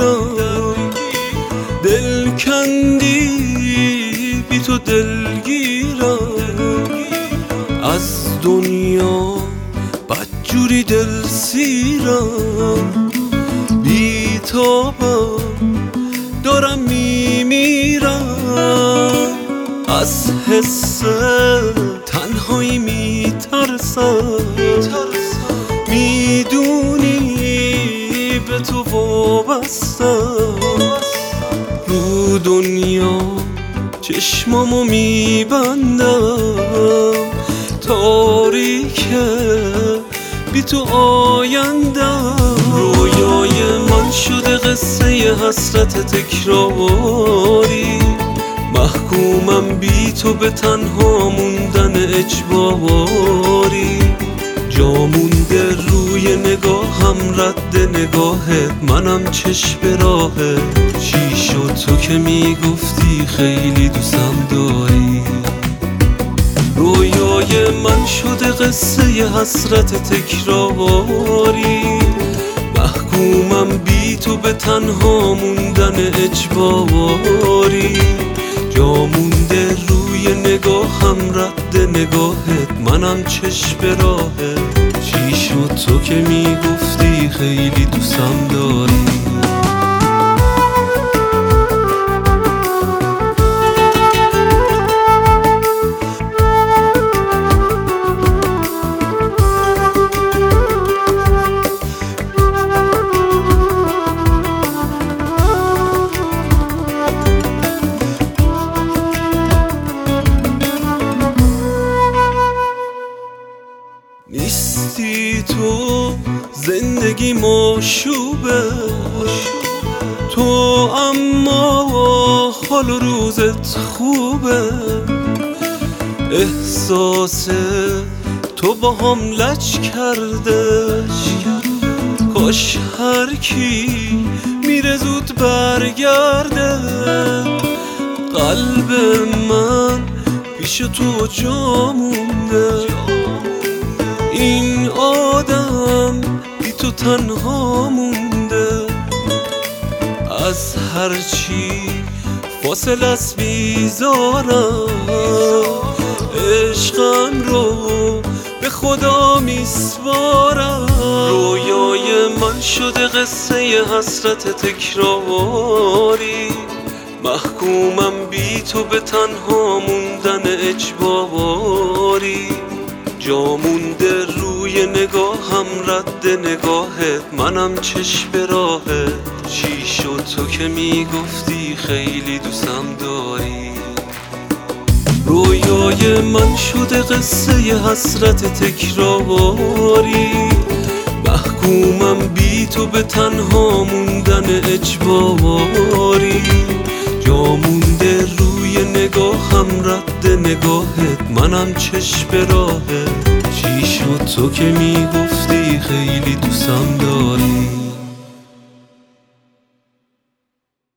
دل کندی بی تو دلگیرم، از دنیا بدجوری دل سیرم، بی تابم دارم میمیرم، از حس تنهایی میترسم، میدونی به تو وابستم، رو دنیا چشمامو میبندم، تاریکه بی تو آیندم، رویای من شده قصه حسرت تکراری، محکومم بی تو به تنها موندن اجباری، جا مونده روی نگاهم رد نگاهت، منم چشم به راهت، چی شد تو که میگفتی خیلی دوستم داری، رویای من شده قصه حسرت تکراری، محکومم بی تو به تنها موندن اجباری، جا مونده روی نگاهم رد نگاهت، منم چشم به راهت، چی شد تو که میگفتی خیلی دوستم داری. نیستی تو زندگی مشوبه، تو اما حال و روزت خوبه، احساس تو با هم لج کرده، کاش هر کی میره زود برگرده، قلب من پیش تو جا مونده، این آدم بی تو تنها مونده، از هرچی فاصله است بیزارم، عشقم رو به خدا میسپارم، رویای من شده قصه حسرت تکراری، محکومم بی تو به تنها موندن اجباری، جا مونده روی نگاهم رد نگاهت، منم چشم به راهت، چی شد تو که میگفتی خیلی دوستم داری، رویای من شده قصه حسرت تکراری، محکومم بی تو به تنها موندن اجباری، جا مونده روی نگاهم رد نگاهت، منم چشم به راهت، چی شد تو که میگفتی خیلی دوستم داری.